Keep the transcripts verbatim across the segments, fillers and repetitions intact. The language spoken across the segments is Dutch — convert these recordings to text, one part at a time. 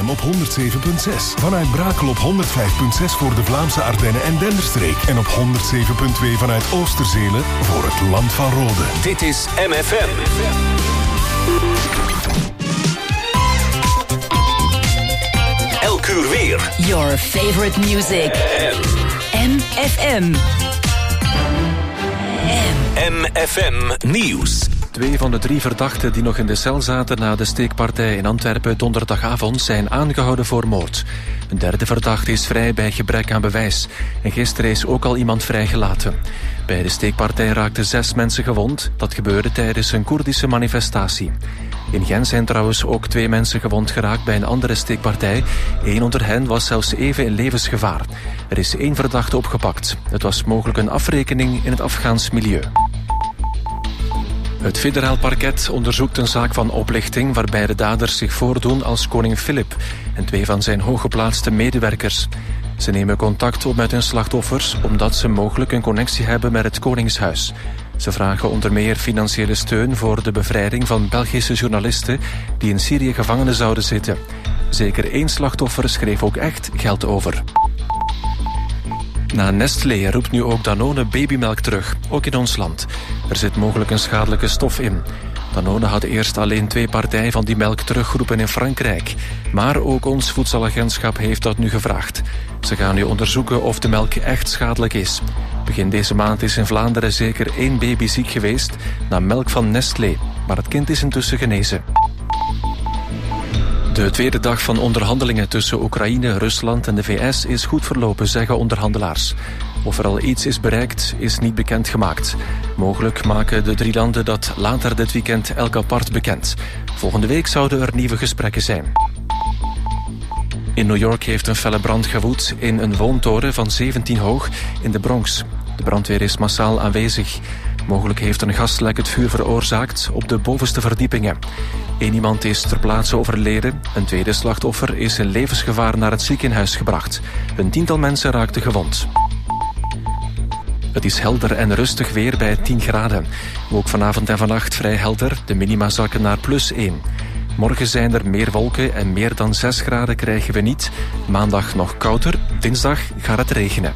M op honderd zeven komma zes. Vanuit Brakel op honderd vijf komma zes voor de Vlaamse Ardennen en Denderstreek. En op honderd zeven komma twee vanuit Oosterzelen voor het Land van Rode. Dit is M F M. Elk uur weer. Your favorite music. M F M. M F M Nieuws. Twee van de drie verdachten die nog in de cel zaten na de steekpartij in Antwerpen donderdagavond zijn aangehouden voor moord. Een derde verdachte is vrij bij gebrek aan bewijs. En gisteren is ook al iemand vrijgelaten. Bij de steekpartij raakten zes mensen gewond. Dat gebeurde tijdens een Koerdische manifestatie. In Gent zijn trouwens ook twee mensen gewond geraakt bij een andere steekpartij. Eén onder hen was zelfs even in levensgevaar. Er is één verdachte opgepakt. Het was mogelijk een afrekening in het Afghaans milieu. Het federaal parket onderzoekt een zaak van oplichting waarbij de daders zich voordoen als koning Filip en twee van zijn hooggeplaatste medewerkers. Ze nemen contact op met hun slachtoffers omdat ze mogelijk een connectie hebben met het Koningshuis. Ze vragen onder meer financiële steun voor de bevrijding van Belgische journalisten die in Syrië gevangen zouden zitten. Zeker één slachtoffer schreef ook echt geld over. Na Nestlé roept nu ook Danone babymelk terug, ook in ons land. Er zit mogelijk een schadelijke stof in. Danone had eerst alleen twee partijen van die melk teruggeroepen in Frankrijk. Maar ook ons voedselagentschap heeft dat nu gevraagd. Ze gaan nu onderzoeken of de melk echt schadelijk is. Begin deze maand is in Vlaanderen zeker één baby ziek geweest na melk van Nestlé. Maar het kind is intussen genezen. De tweede dag van onderhandelingen tussen Oekraïne, Rusland en de V S is goed verlopen, zeggen onderhandelaars. Of er al iets is bereikt, is niet bekendgemaakt. Mogelijk maken de drie landen dat later dit weekend elk apart bekend. Volgende week zouden er nieuwe gesprekken zijn. In New York heeft een felle brand gewoed in een woontoren van zeventien hoog in de Bronx. De brandweer is massaal aanwezig. Mogelijk heeft een gaslek het vuur veroorzaakt op de bovenste verdiepingen. Eén iemand is ter plaatse overleden. Een tweede slachtoffer is in levensgevaar naar het ziekenhuis gebracht. Een tiental mensen raakten gewond. Het is helder en rustig weer bij tien graden. Ook vanavond en vannacht vrij helder. De minima zakken naar plus één. Morgen zijn er meer wolken en meer dan zes graden krijgen we niet. Maandag nog kouder. Dinsdag gaat het regenen.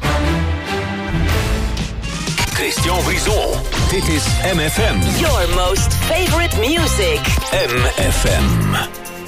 Christian Brison. Dit is M F M. Your most favorite music. M F M.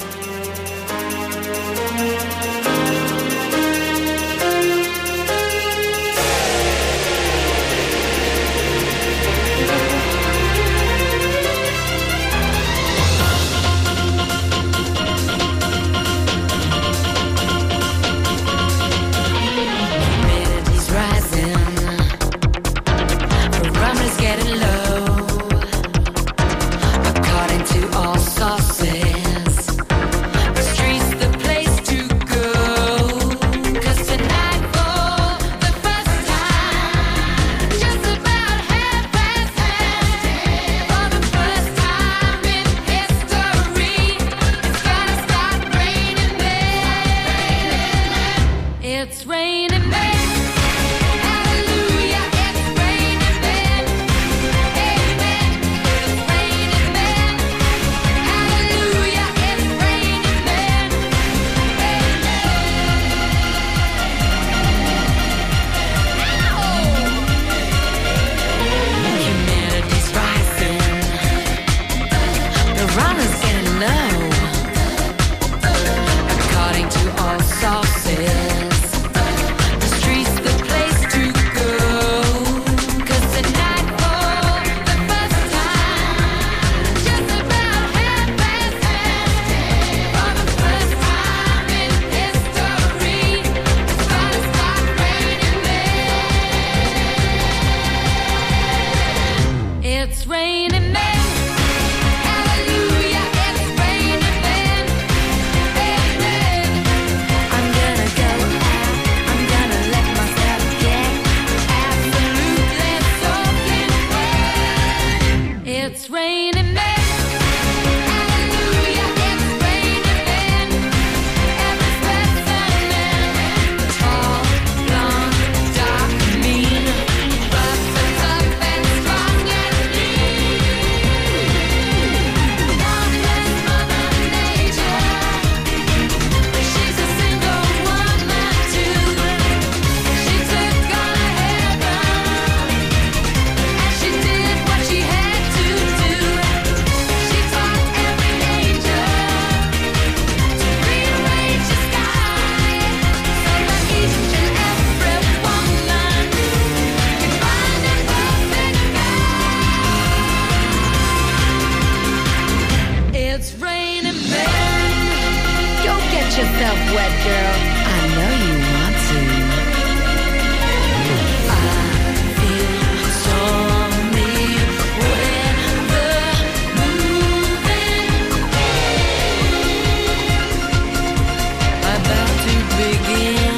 Getting low, according to all sources. yourself wet, girl. I know you want to. I feel stormy weather moving, about to begin.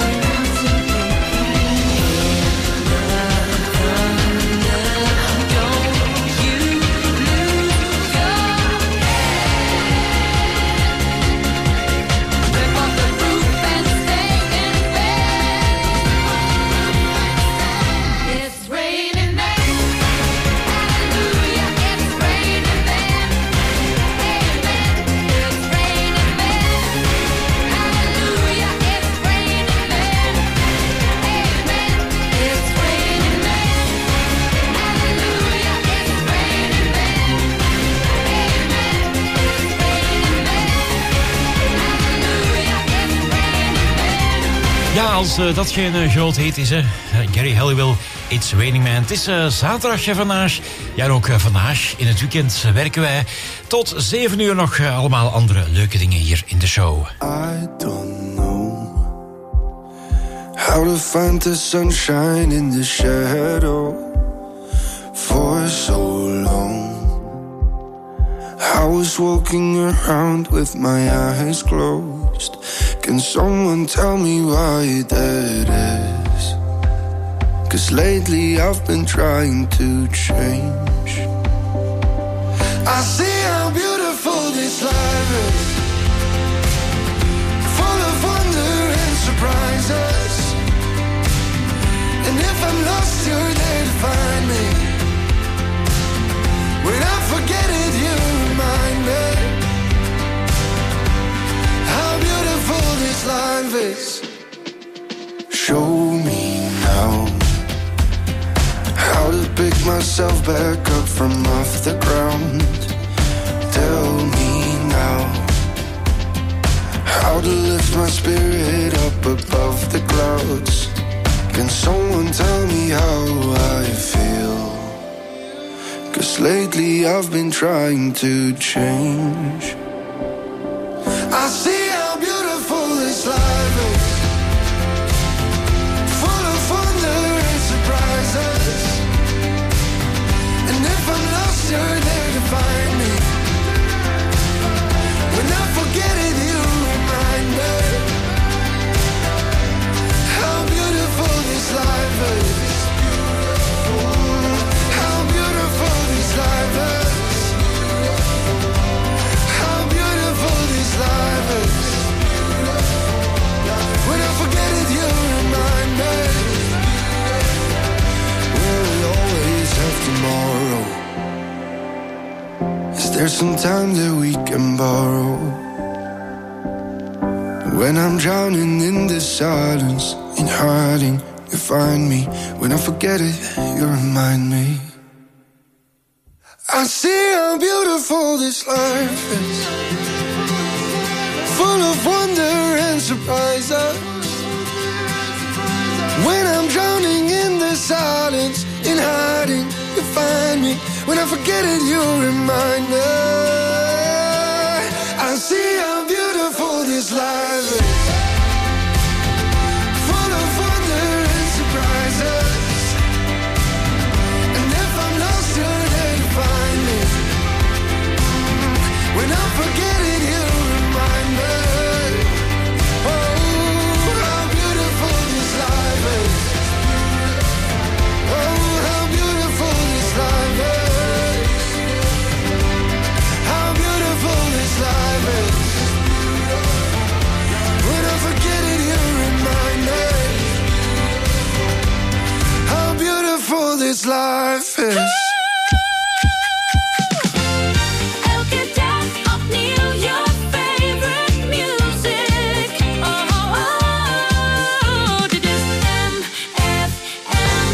Ja, als uh, dat geen uh, groot hit is, hè. Uh, Gary Halliwell, It's Raining Man. Het is uh, zaterdag uh, vandaag. Ja, en ook uh, vandaag in het weekend uh, werken wij tot zeven uur nog uh, allemaal andere leuke dingen hier in de show. I don't know how to find the sunshine in the shadow for so long. I was walking around with my eyes closed. Can someone tell me why that is? 'Cause lately I've been trying to change. I see how beautiful this life is, full of wonder and surprises. And if I'm lost, you're there to find me. When I forget it, you remind me how beautiful this life is. Show me now how to pick myself back up from off the ground. Tell me now how to lift my spirit up above the clouds. Can someone tell me how I feel? 'Cause lately I've been trying to change. I see how beautiful this life is, full of wonder and surprises. And if I'm lost, you're there to find me. When I forget it, you remind me how beautiful this life is. How beautiful this life is. How beautiful this life is. When I forget it, you remind me. Will we always have tomorrow? Is there some time that we can borrow? When I'm drowning in the silence, in hiding, you find me. When I forget it, you remind me. I see how beautiful this life is, full of wonder and surprises. When I'm drowning in the silence, in hiding, you find me. When I forget it, you remind me. I see how beautiful this life is, full of wonder and surprises. And if I'm lost, you're there to find me. When I forget it, you remind me. Oh, how beautiful this life is. Oh, how beautiful this life is. How beautiful this life is. When I forget it, you remind me how beautiful this life is. Elke dag opnieuw je favorite music. Oh, oh, oh. Dit is M F M.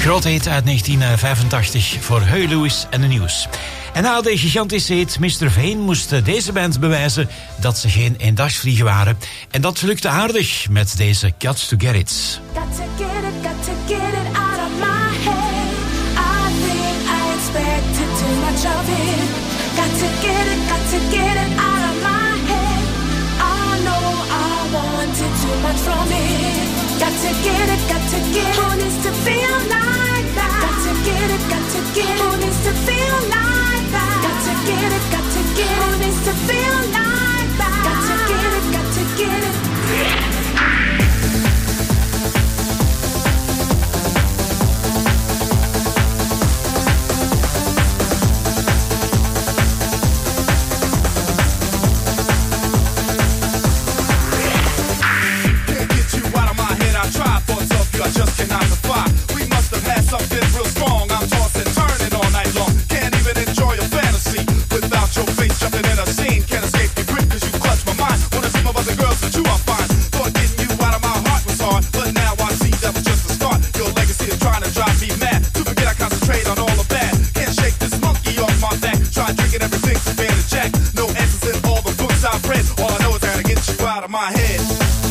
grootheid uit negentien vijfentachtig voor Huey Lewis en de News. En na de gigantische hit mister Veen moest deze band bewijzen dat ze geen eendagsvliegen waren. En dat lukte aardig met deze Got to Get It. Got to get it, got to get it out of my head. I think I expected too much of it. Got to get it, got to get it out of my head. I know I wanted too much from it. Got to get it, got to get it. Who needs to feel like that? Got to get it, got to get it. Who needs to feel like that? Got to get it, got to get it. Who needs to feel like that? Got to get it, got to get it. I just cannot defy. We must have had something real strong. I'm tossing, turning all night long. Can't even enjoy a fantasy without your face jumping in a scene. Can't escape your grip cause you clutch my mind. Wanna see my other girls but you I'm fine. Thought getting you out of my heart was hard, but now I see that was just the start. Your legacy is trying to drive me mad. To forget I concentrate on all the bad. Can't shake this monkey off my back. Try drinking everything from bear to jack. No answers in all the books I've read. All I know is how to get you out of my head.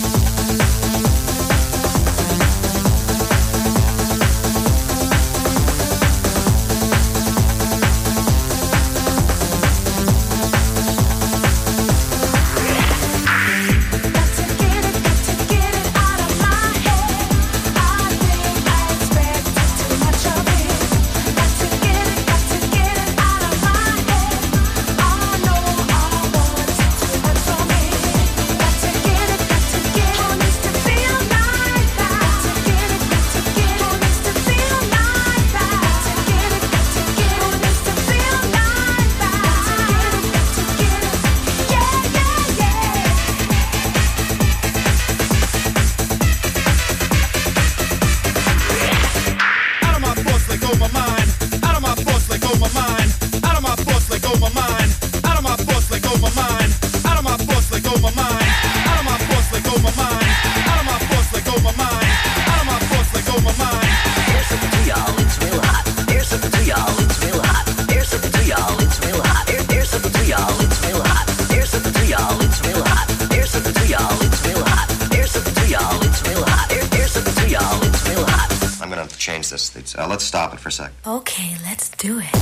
Uh, let's stop it for a sec. Okay, let's do it.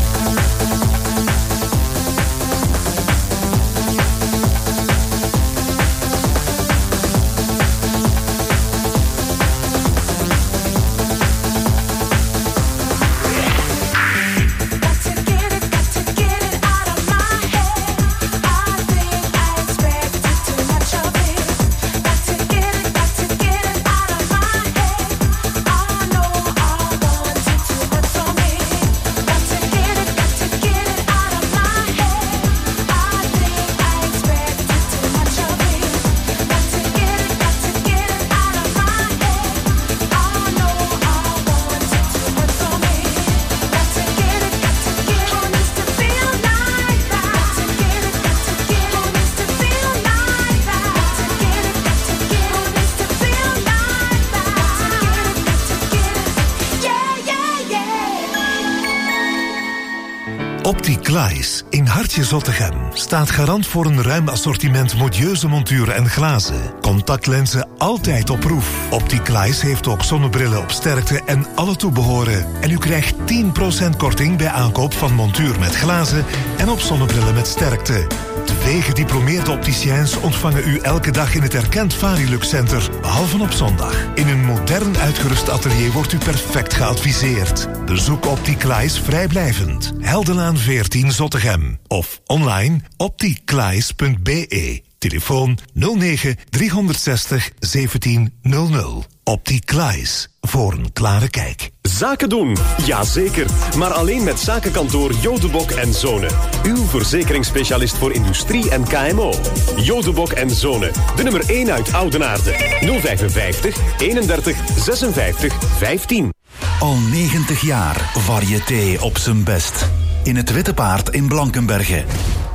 Opticlies in Hartje Zottegem staat garant voor een ruim assortiment modieuze monturen en glazen. Contactlenzen altijd op proef. Opticlies heeft ook zonnebrillen op sterkte en alle toebehoren. En u krijgt tien procent korting bij aankoop van montuur met glazen en op zonnebrillen met sterkte. Twee gediplomeerde opticiens ontvangen u elke dag in het erkend Varilux Center, behalve op zondag. In een modern uitgerust atelier wordt u perfect geadviseerd. Bezoek Opticlies vrijblijvend. Heldenlaan veertien Zottegem. Of online opticlies punt b e. Telefoon nul negen driehonderdzestig zeventien nul nul. Opticlies. Voor een klare kijk. Zaken doen, jazeker. Maar alleen met zakenkantoor Jodebok en Zonen. Uw verzekeringsspecialist voor industrie en K M O. Jodebok en Zonen. De nummer één uit Oudenaarde. nul vijfenvijftig eenendertig zesenvijftig vijftien. Al negentig jaar variété op zijn best. In het Witte Paard in Blankenberge.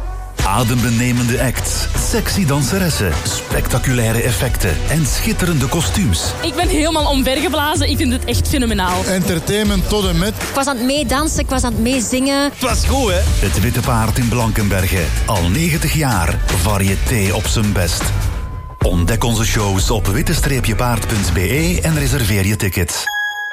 Adembenemende acts, sexy danseressen, spectaculaire effecten en schitterende kostuums. Ik ben helemaal omvergeblazen. Ik vind het echt fenomenaal. Entertainment tot en met. Ik was aan het meedansen, ik was aan het meezingen. Het was goed, hè? Het Witte Paard in Blankenberge. Al negentig jaar. Variété op zijn best. Ontdek onze shows op witte paard punt b e en reserveer je tickets.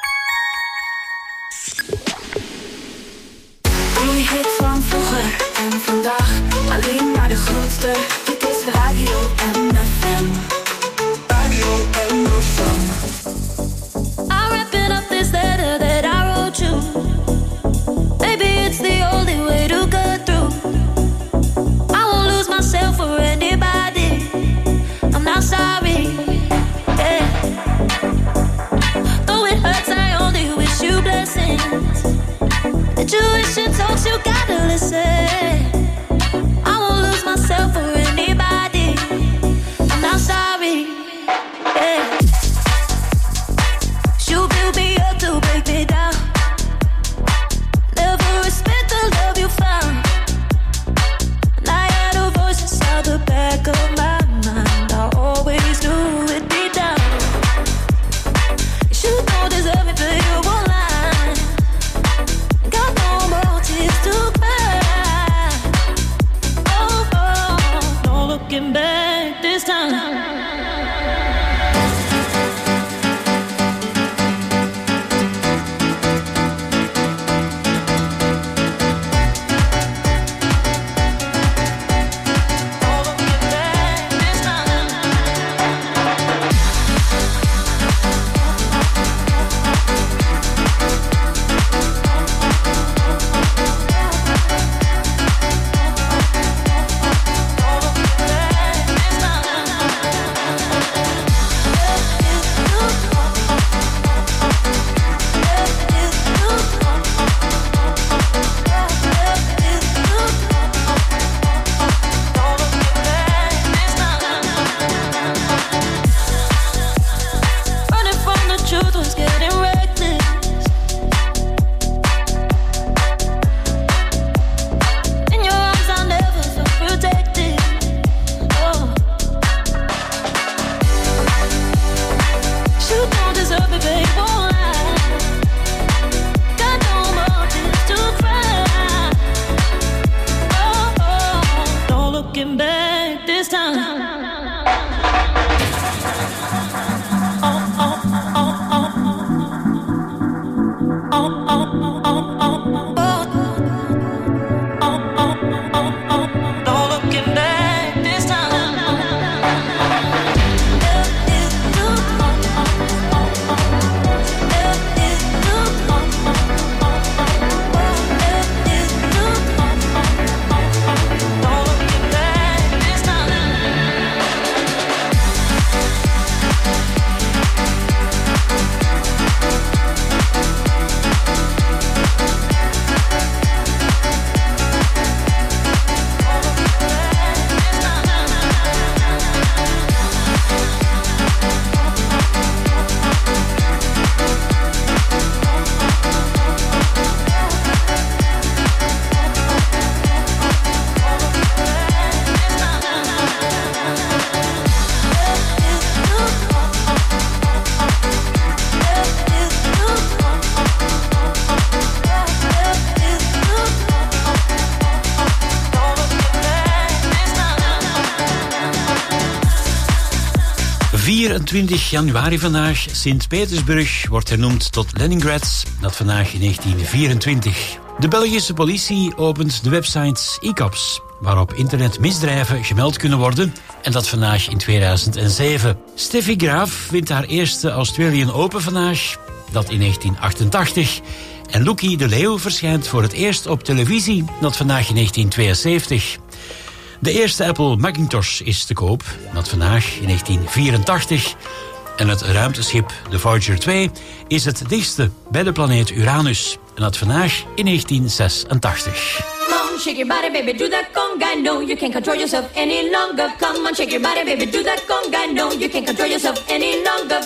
Een hit van vroeger en vandaag. Alleen maar de grootste. Dit is Radio M F M. Radio M F M. I'm wrapping up this letter that I wrote you. Maybe it's the only way to get through. I won't lose myself for anybody. I'm not sorry. Yeah. Though it hurts, I only wish you blessings. The tuition talks, you gotta listen. I won't lose myself for anybody. I'm not sorry. Yeah. You build me up to break me down. Never respect the love you found. And I had a voice inside the back of my mind. I always knew it deep down. You don't deserve it, but you won't lie. Got no more tears to cry. Oh, oh, no looking back this time. vierentwintig januari vandaag. Sint-Petersburg wordt hernoemd tot Leningrad. Dat vandaag in negentien vierentwintig. De Belgische politie opent de website e-cops, waarop internetmisdrijven gemeld kunnen worden. En dat vandaag in tweeduizend zeven. Steffi Graaf wint haar eerste Australian Open vandaag. Dat in negentien achtentachtig. En Loekie de Leeuw verschijnt voor het eerst op televisie. Dat vandaag in negentien tweeënzeventig. De eerste Apple Macintosh is te koop. Dat vandaag in negentien vierentachtig. En het ruimteschip, de Voyager twee, is het dichtste bij de planeet Uranus. En dat vandaag in negentien zesentachtig. Come on, shake your body, baby, do that conga. No, you can't control yourself any longer. Come on, shake your body, baby, do that conga. No, you can't control yourself any longer.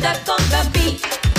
the conga beat.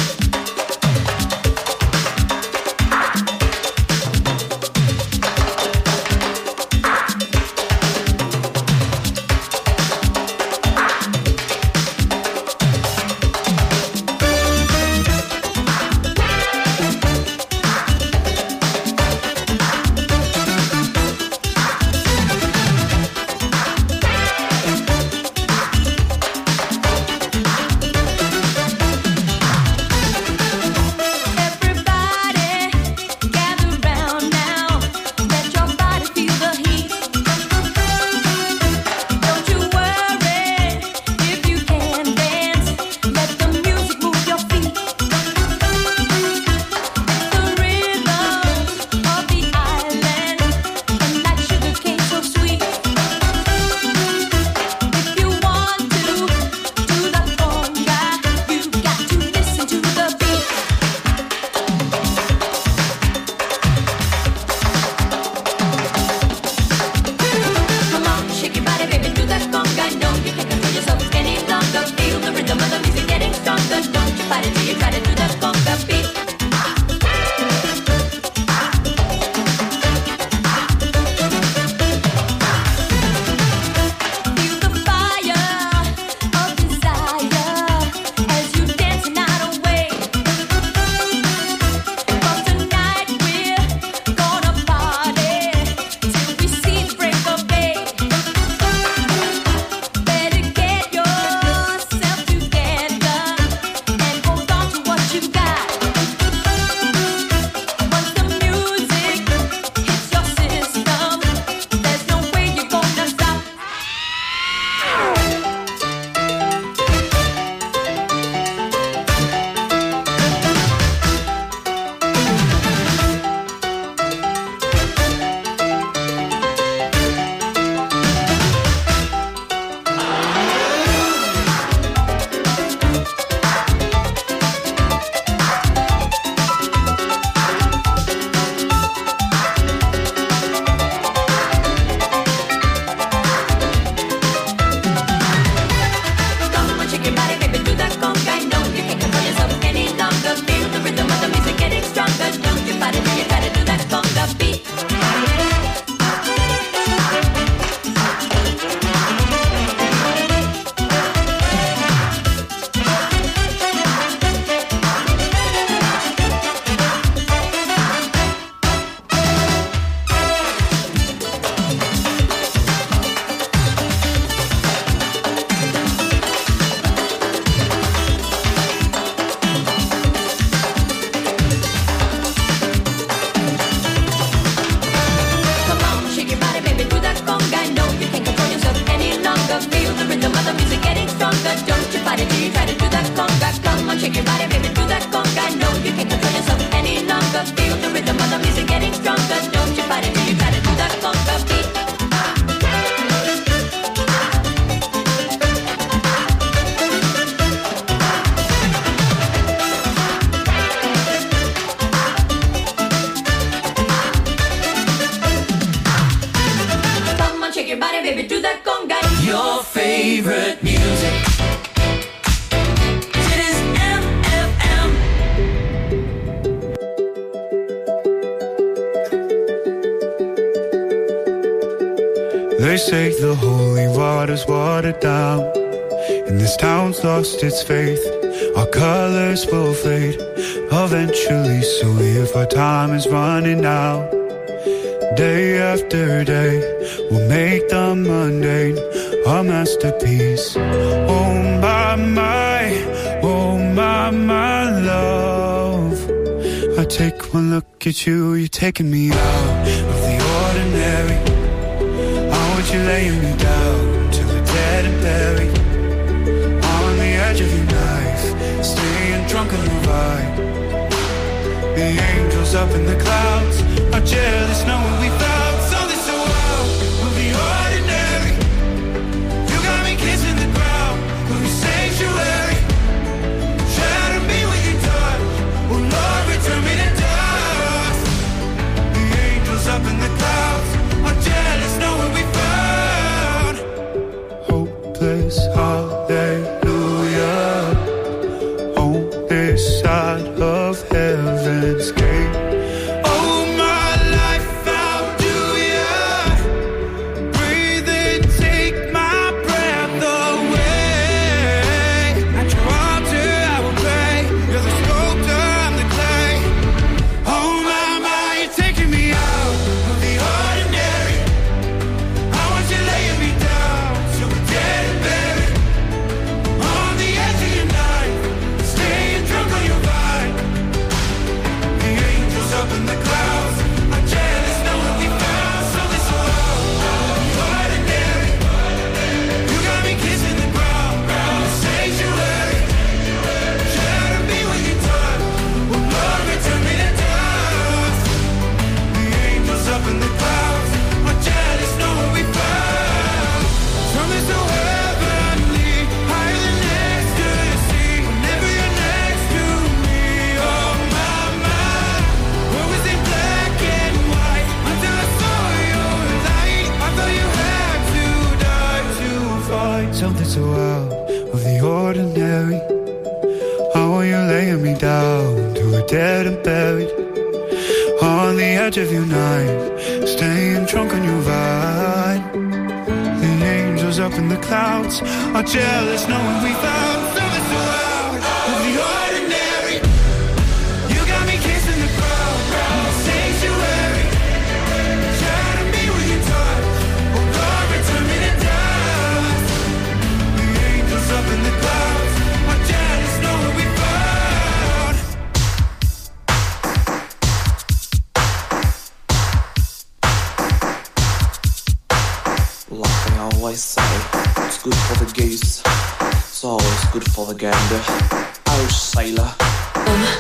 They say the holy water's watered down, and this town's lost its faith. Our colors will fade eventually, so if our time is running out, day after day, we'll make the mundane a masterpiece. Oh my, my, oh my, my love, I take one look at you, you're taking me out of the ordinary. You're laying me down till we're dead and buried on the edge of your knife, staying drunk on the vibe. The angels up in the clouds are jealous knowing we found something so wild. We'll be ordinary. You got me kissing the ground. We'll be sanctuary. Shatter me with your touch. Oh Lord, return me to dust. The angels up in the clouds are jealous knowing we found hopeless hallelujah. something so out of the ordinary. How are you laying me down to a dead and buried? On the edge of your knife, staying drunk on your vine. The angels up in the clouds are jealous knowing we found something so out of the ordinary. You got me kissing the ground, ground sanctuary. Shatter me with your touch, oh Lord, return me to dust. The angels up in the clouds are jealous knowing we found. Like I always say, it's good for the goose, it's always good for the gander. Oh, sailor. Uh.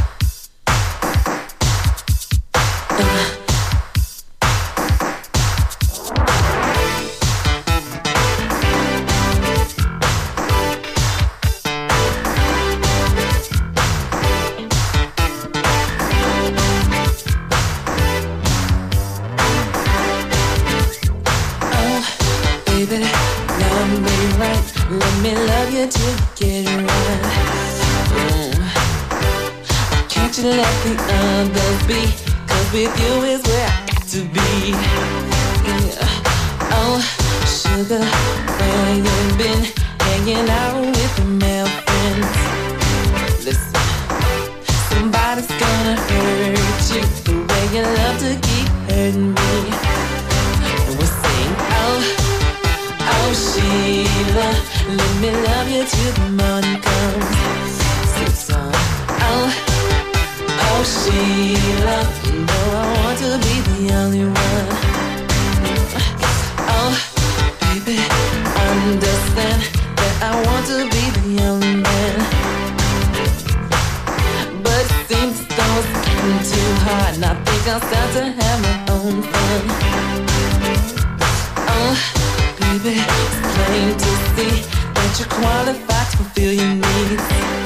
Let the others be, 'cause with you is where I got to be. Yeah. Oh, sugar, where you been? Hanging out with the male friends. Listen, somebody's gonna hurt you the way you love to keep hurting me. And we'll sing, oh, oh Sheila, let me love you till the morning comes. Sing song, oh. Oh Sheila, you know I want to be the only one. Oh, baby, understand that I want to be the only man. But it seems those getting too hard, and I think I'll start to have my own fun. Oh, baby, it's plain to see that you're qualified to fulfill your needs.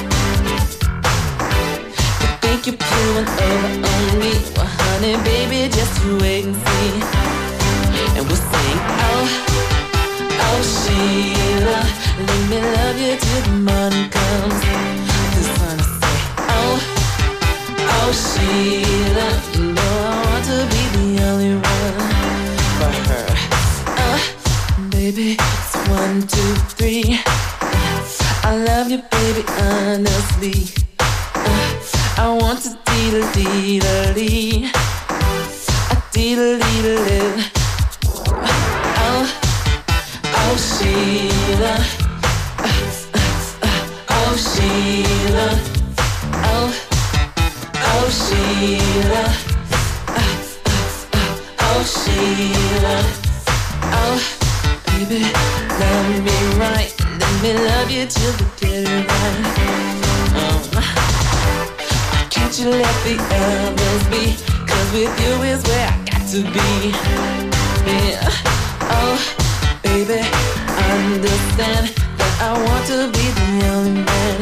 You're pulling over on me. Well, honey, baby, just you wait and see. And we'll sing, oh, oh, Sheila, let me love you till the morning comes. This one I say, oh, oh, Sheila, you know I want to be the only one for her. Oh, baby, it's one, two, three. I love you, baby, honestly. I want to dee-da-dee-da-dee, a dee-da-dee-da-dee. Oh, oh Sheila, oh Sheila, oh, oh Sheila, oh Sheila, oh baby, love me right, let me love you till the dead of night. Oh. Can't you let the others be, 'cause with you is where I got to be. Yeah. Oh, baby, understand that I want to be the only man.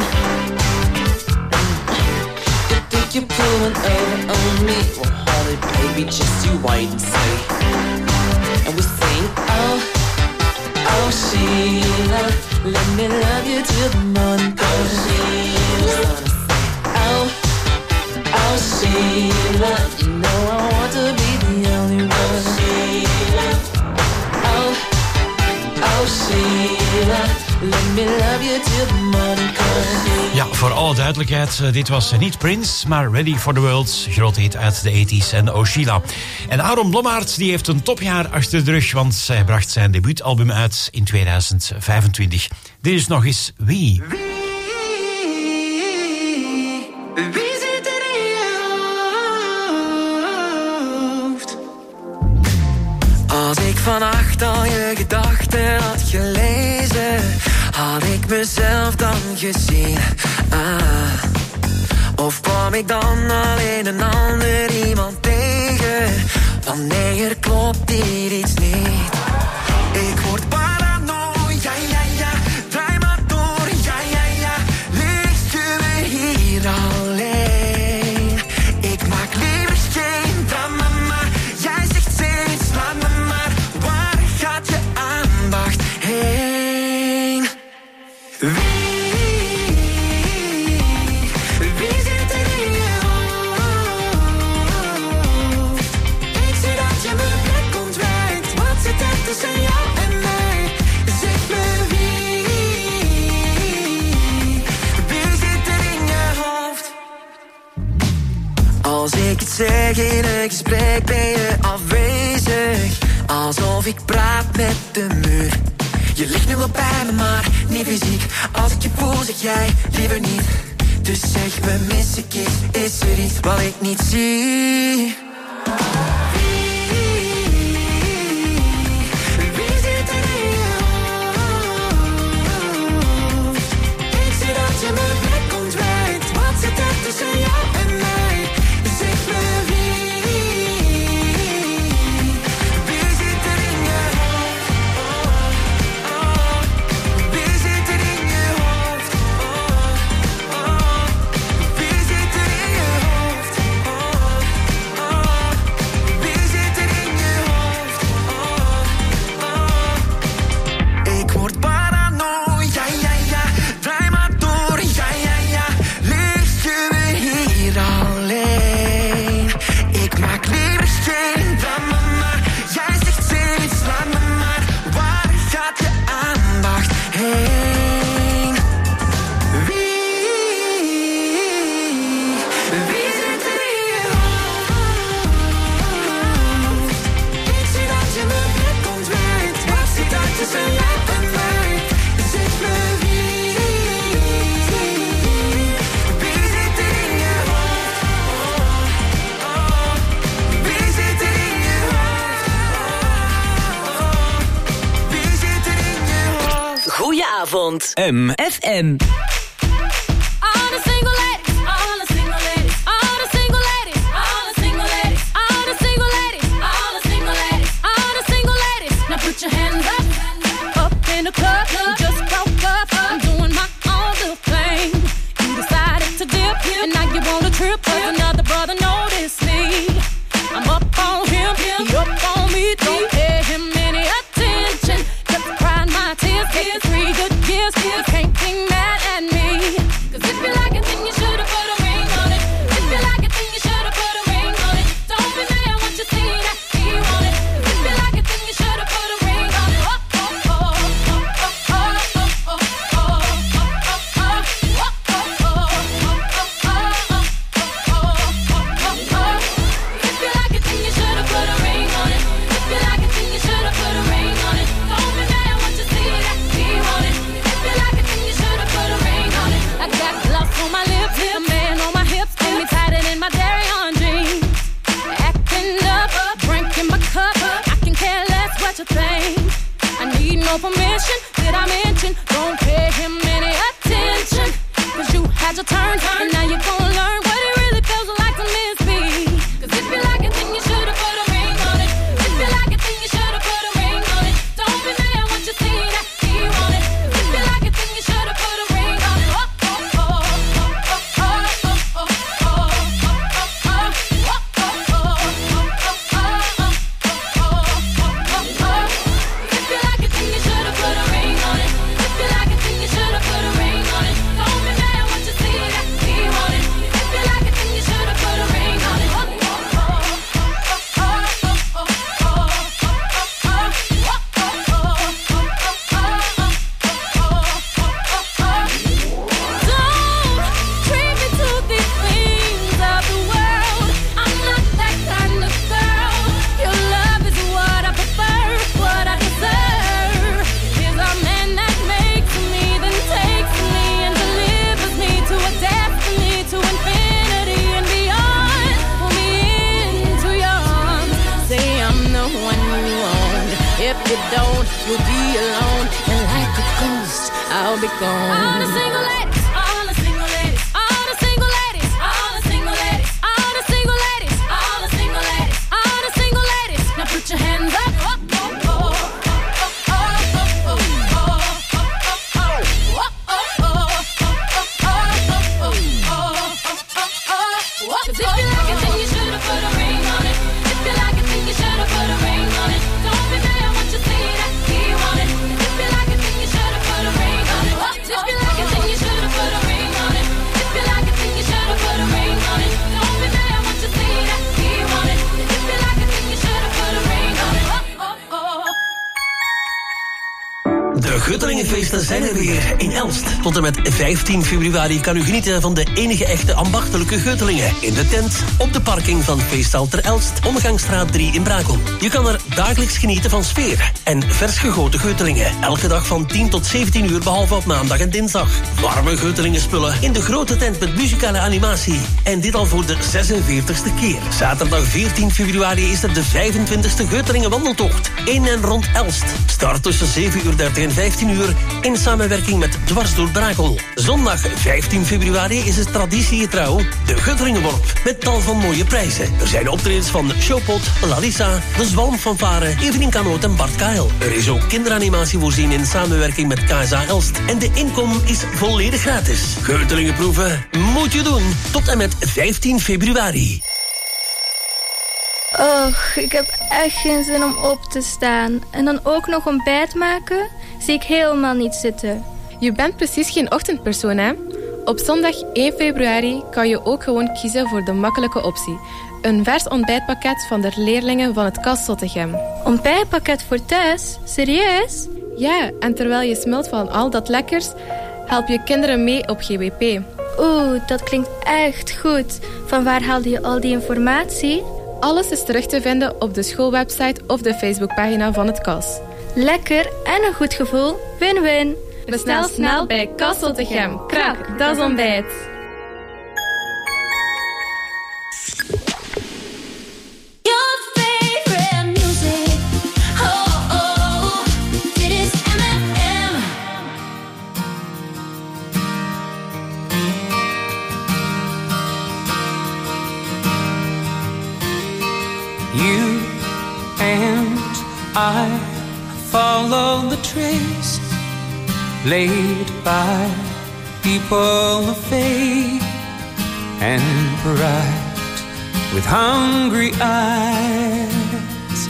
You think you're pulling over on me? Well, hold it, baby, just you wait and see. And we sing, oh, oh Sheila, let me love you till the morning comes. Oh, Sheila, oh, oh Sheila, you know I want to be the only one. Oh Sheila, oh, oh Sheila, let me love you till the morning comes. Ja, voor alle duidelijkheid, dit was niet Prince, maar Ready for the World, groot hit uit de tachtiger en Oh Sheila. En Aaron Blommaert die heeft een topjaar achter de rug, want hij bracht zijn debuutalbum uit in tweeduizend vijfentwintig. Dit is nog eens Wie. Als ik vannacht al je gedachten had gelezen, had ik mezelf dan gezien. Ah. Of kwam ik dan alleen een ander iemand tegen? Wanneer klopt hier iets niet? Ik word paranoia, ja, ja, ja. Draai maar door, ja, ja, ja. Ligt je me hier alleen? Ik maak liever geen drama. Jij zegt steeds, laat me maar. Waar gaat je aandacht heen? Wie, wie zit er in je hoofd? Ik zie dat je mijn blik ontwijkt. Wat zit er tussen jou en mij? Zeg me wie, wie zit er in je hoofd? Als ik het zeg in een gesprek ben je afwezig. Alsof ik praat met de muur. Je ligt nu wel bij me, maar niet fysiek. Als ik je voel, zeg jij liever niet. Dus zeg me, mis ik iets? Is er iets wat ik niet zie? Wie, wie zit er in je hoofd? Ik zie dat je mijn blik ontwijkt. Wat zit er tussen jou en mij? Zeg me wie, wie zit er in je hoofd? Wie zit er in je hoofd? Wie zit er in je hoofd? Wie zit er in je hoofd? Ik word paranoia, ja, ja, ja. Draai maar door, ja, ja, ja. Lig je me hier alleen? Ik maak liever geen drama, maar jij zegt steeds, laat me maar. Waar gaat je aandacht heen? Wie, wie zit er in je hoofd? Ik zie dat je mijn blik ontwijkt. Wat zit er tussen jou en mij? Zeg me wie, wie zit er in je hoofd? Wie zit er in je hoofd? Wie zit er in je hoofd? Goedenavond. M. F M. All the single ladies, all the single ladies, all the single ladies, all the single ladies, all the single ladies, all the single ladies, all the single ladies. Now put your hands up, up in the club. You just broke up, I'm doing my own little thing. You decided to dip, and now you want a trip, 'cause another brother noticed me. I'm up on him, he up on me. Don't pay him any attention. Just crying my tears, getting three good years. You can't be mad at me. 'Cause if you like it, then you should've put a ring on it. If you like it, then you should've put a ring on it. Don't be mad once you see that he want it. If you like it, then you should've put a ring on it. Oh, oh, oh, oh, oh, oh, oh, oh, oh, oh, oh, oh, If you like it, then you should've put a ring on it. If you like it, then you should've put a ring on it. Don't be mad once you see that he want it. If you like it, then you should've put a ring on it. I got gloves on my lips, a man on my hips, got me tighter than my dairy on jeans. Acting up, drinking my cup, I can care less what you think. I need no permission, did I mention? Don't pay him any attention. 'Cause you had your turn, and now you're gonna learn what it really feels like to miss me. 'Cause if you like it, then you should've put a ring on it. If you like it, then you should've put a ring on it. Don't be mad once you see that he want it. If you like it, then you should've put a ring on it. Oh, oh, oh, oh, oh, oh, oh, oh, oh, oh, oh, If you like it, then you should've put a ring on it. If you like it, then you should've put a ring on it. Don't be mad once you see that he want it. If you like it, then you should've put a ring on it. Oh, oh, oh, oh, oh, oh, Don't treat me to these things of the world. I'm not that kind of girl. Your love is what I prefer, what I deserve. Is a man that makes me, then takes me and delivers me to a destiny, to infinity and beyond. Pull me into your arms, say I'm the one you want. If you don't, you'll be alone, and like a ghost, I'll be gone. All the single ladies, all the single ladies, all the single ladies, all the single ladies, all the single ladies, all the single ladies, all the single ladies. Now put your hands up. Oh, oh, oh, oh, oh, oh, oh, oh, oh, oh, oh. 'Cause if you like it, then you should've put a ring on it. If you like it, then you should've put a ring on it. Don't be mad once you see that he want it. If you like it, then you should've put a ring on it. If you De Guttelingenfeesten zijn er weer in Elst. Tot en met vijftien februari kan u genieten van de enige echte ambachtelijke Guttelingen. In de tent, op de parking van Feesthal ter Elst, Omgangsstraat drie in Brakel. Je kan er dagelijks genieten van sfeer en vers gegoten Guttelingen. Elke dag van tien tot zeventien uur, behalve op maandag en dinsdag. Warme Guttelingenspullen in de grote tent met muzikale animatie. En dit al voor de zesenveertigste keer. Zaterdag veertien februari is er de vijfentwintigste Guttelingen wandeltocht. In en rond Elst. Start tussen zeven uur dertig en vijftien uur in samenwerking met Dwars door Brakel. Zondag vijftien februari is het traditiegetrouw de Guttelingenworp met tal van mooie prijzen. Er zijn optredens van Showpot, Larissa, de Zwalmfanfare, Evelien Kanoot en Bart Kael. Er is ook kinderanimatie voorzien in samenwerking met K S A Elst. En de inkom is volledig gratis. Guttelingen proeven moet je doen tot en met vijftien februari. Och, ik heb echt geen zin om op te staan. En dan ook nog ontbijt maken? Zie ik helemaal niet zitten. Je bent precies geen ochtendpersoon, hè? Op zondag één februari kan je ook gewoon kiezen voor de makkelijke optie. Een vers ontbijtpakket van de leerlingen van het K A S Zottegem. Ontbijtpakket voor thuis? Serieus? Ja, en terwijl je smelt van al dat lekkers, help je kinderen mee op G W P. Oeh, dat klinkt echt goed. Van waar haalde je al die informatie? Alles is terug te vinden op de schoolwebsite of de Facebookpagina van het K A S. Lekker en een goed gevoel. Win-win. Bestel snel bij K A S Zottegem. Krak, dat is ontbijt. You and I follow the trace laid by people of faith and pride with hungry eyes.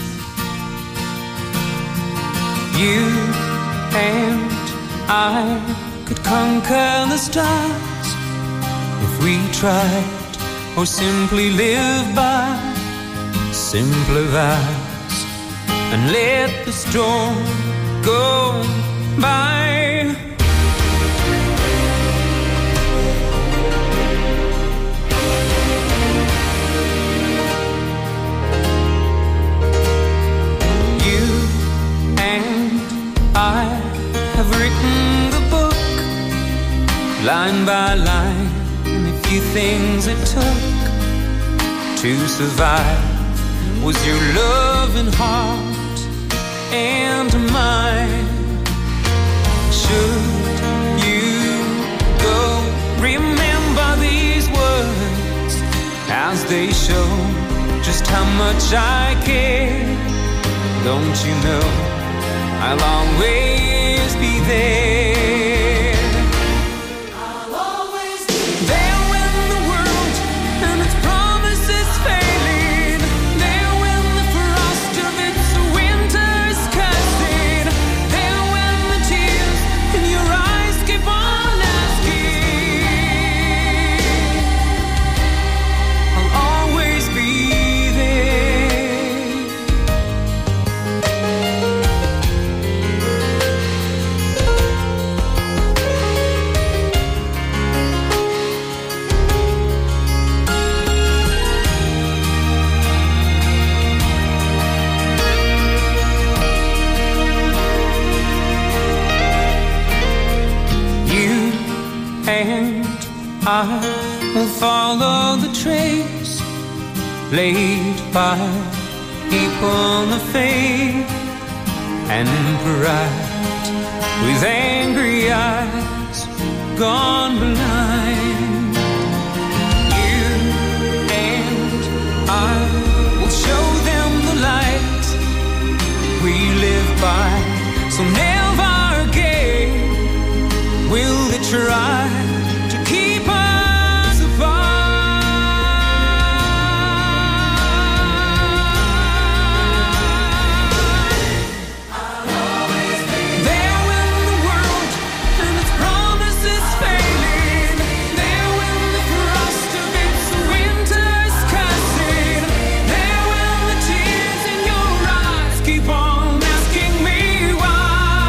You and I could conquer the stars if we tried, or simply live by simpler vows and let the storm go by. You and I have written the book line by line, and a few things it took to survive was your loving heart and mine. Should you go, remember these words as they show just how much I care. Don't you know I'll always be there. I'll always be there when the world and its promises failing, there when the frost of its winter's casting, there when the tears in your eyes keep on asking. I'll always be there. You and I will follow the trace laid by people of faith and pride with angry eyes gone blind. You and I will show them the light we live by, so never again will they try to keep us apart. I'll always be there when the world and its promises failing, there when the frost of its winter's casting, there when the tears in your eyes keep on asking me why.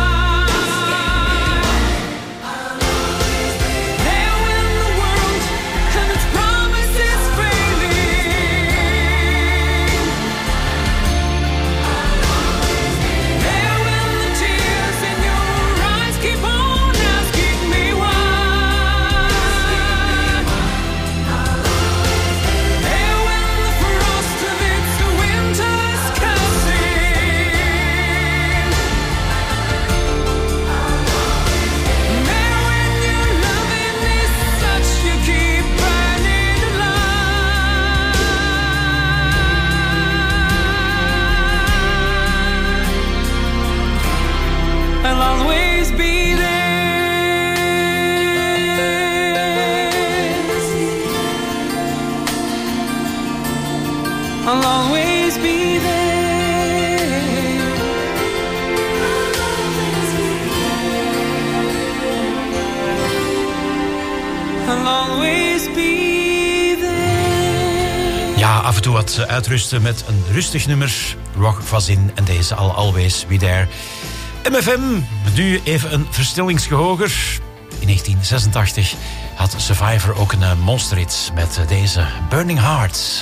always be there. Ja, af en toe wat uitrusten met een rustig nummer. Rock Fazin en deze I'll always be there. M F M, nu even een versnellingsgehoger. In negentien zesentachtig had Survivor ook een monsterhit met deze Burning Hearts.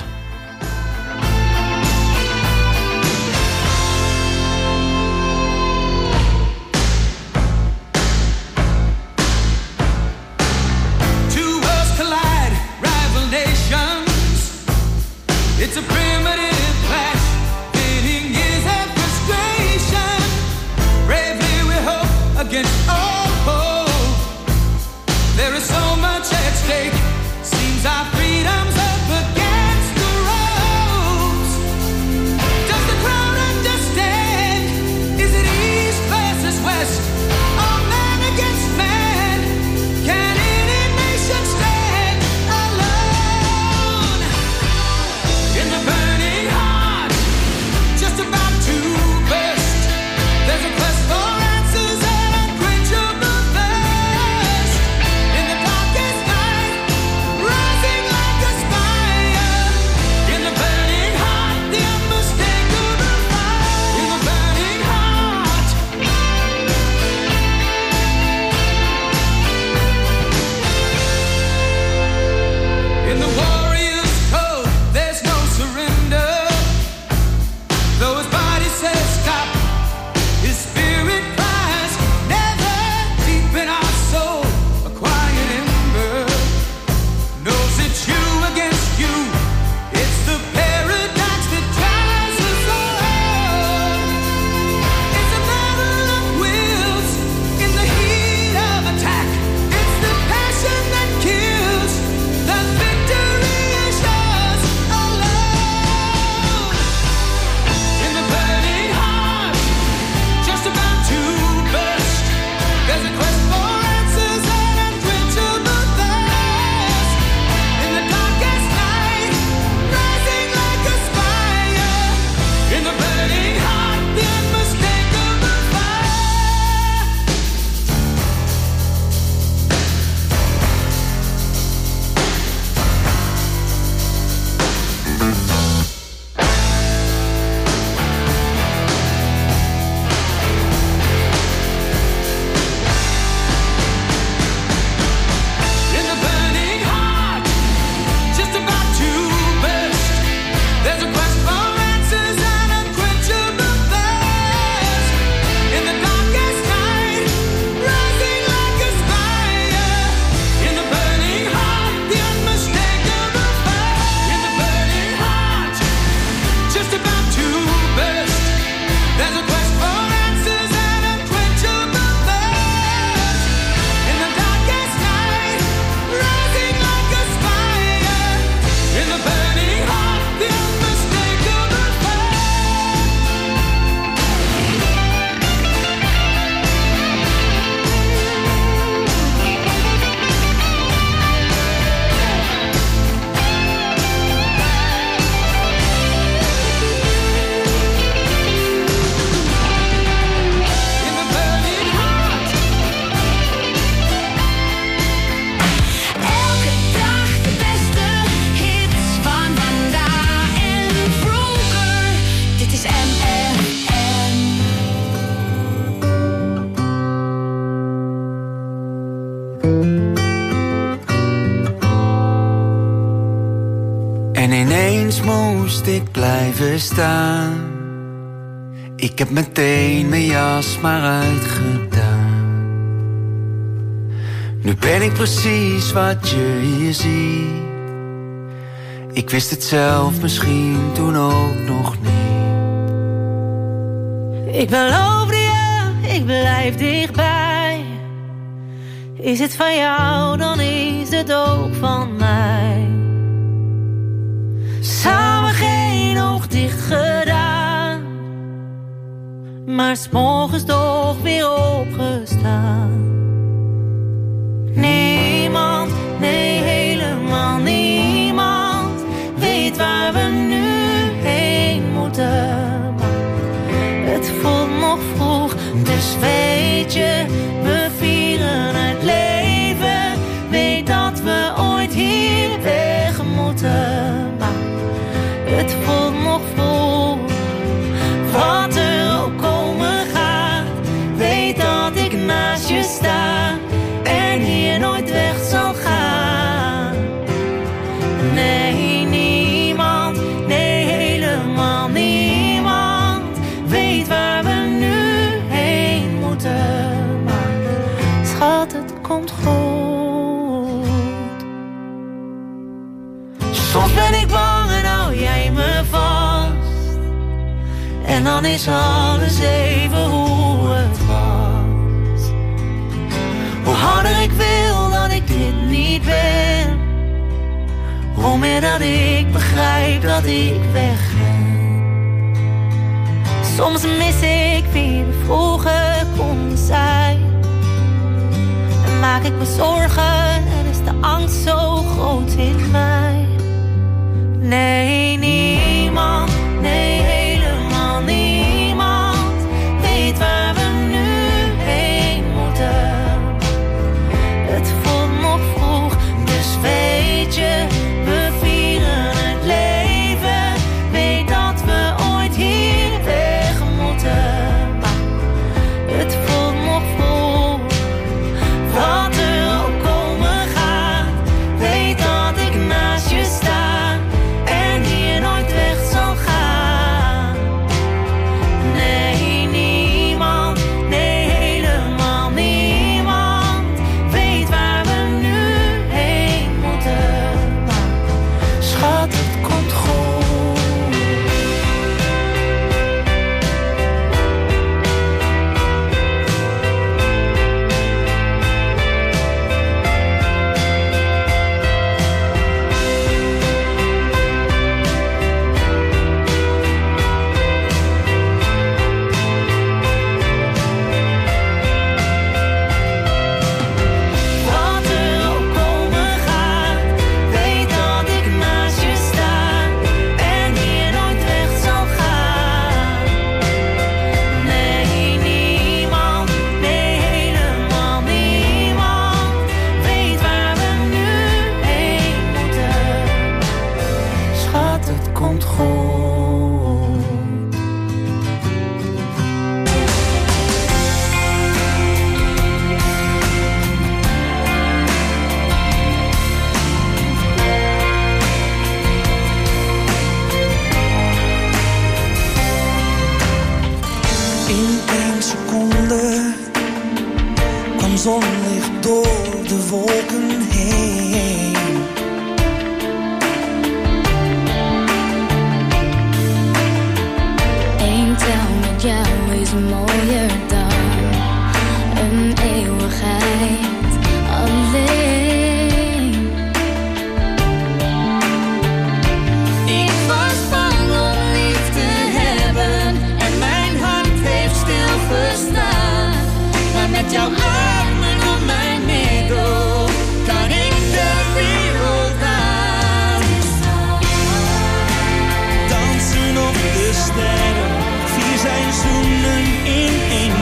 Two worlds collide, rival nations. It's a primitive clash, pitting years of frustration. Bravely we hope against all hope. There is so much at stake. Seems our freedom's up against the ropes. Does the crowd understand? Is it east versus west? Or man against man? Can any nation stand alone? In the burning heart, just about to burst, there's a quest for answers and unquenchable thirst. In the darkest night, rising like a spire. In the burning heart, the unmistakable fire. In the burning heart. In the warrior's code, there's no surrender. Though his body says stop, his spirit cries never. Deep in our soul, a quiet ember knows it's you against you. It's the paradox that drives us all. It's a battle of wills in the heat of attack. It's the passion that kills. The victory is yours alone. In the burning heart, just about to burst, there's a quest for answers and unquenchable thirst. In the darkest night, rising like a spire. In the burning heart, the unmistakable fire. In the burning heart, just about to burst, there's a quest for answers and unquenchable thirst. In the darkest night, rising like a spire. In the burning heart, the unmistakable fire. In the burning heart, just about to burst, there's a quest for answers and unquenchable thirst. In the darkest night, rising like a spire. In the burning heart, the unmistakable fire. In the burning heart. Elke dag de beste hits van vandaag en vroeger. Dit is M F M. En ineens moest ik blijven staan. Ik heb meteen mijn jas maar uitgedaan. Nu ben ik precies wat je hier ziet. Ik wist het zelf misschien toen ook nog niet. Ik beloofde je, ik blijf dichtbij. Is het van jou, dan is het ook van mij. Samen geen oog dicht gedaan, maar 's morgens toch weer opgestaan. Niemand, nee helemaal niemand, weet waar we nu heen moeten. Maar het voelt nog vroeg, dus weet je, we vieren het leven. Weet dat we naast je sta en hier nooit weg zal gaan. Nee, niemand, nee, helemaal niemand weet waar we nu heen moeten. Maar schat, het komt goed. Soms ben ik bang en hou jij me vast. En dan is alles even hoe het was. Hoe harder ik wil dat ik dit niet ben, hoe meer dat ik begrijp dat ik weg ben. Soms mis ik wie we vroeger konden zijn. En maak ik me zorgen en is de angst zo groot in mij. Nee, niemand, nee, helemaal niemand weet waar we nu heen moeten. Het voelt nog vroeg, dus weet je, we vieren het leven. Weet dat we ooit hier weg moeten. Maar het voelt nog vroeg, wat er ook komen gaat. Weet dat ik naast je sta en hier nooit weg zal gaan. Nee, niemand, nee, helemaal niemand weet waar we nu heen moeten. Maar schat, het komt goed. Wat er ook komen gaat, weet dat ik naast je sta en hier nooit weg zal gaan. Nee, niemand, nee, helemaal niemand weet waar we nu heen moeten. Schat, het komt goed. In één seconde kwam zonlicht door de wolken heen. Eén tel met jou is mooier dan een eeuwigheid alleen. Ik was bang om lief te hebben en mijn hart heeft stilgestaan. Maar met jouw armen om mijn middel kan ik de wereld aan. Dansen op de sterren, vier seizoenen in één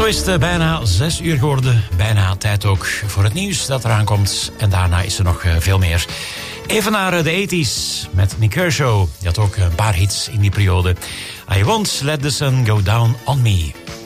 Zo is het bijna zes uur geworden. Bijna tijd ook voor het nieuws dat eraan komt. En daarna is er nog veel meer. Even naar de tachtiger met Nick Kershaw. Die had ook een paar hits in die periode. I Won't Let the Sun Go Down on Me.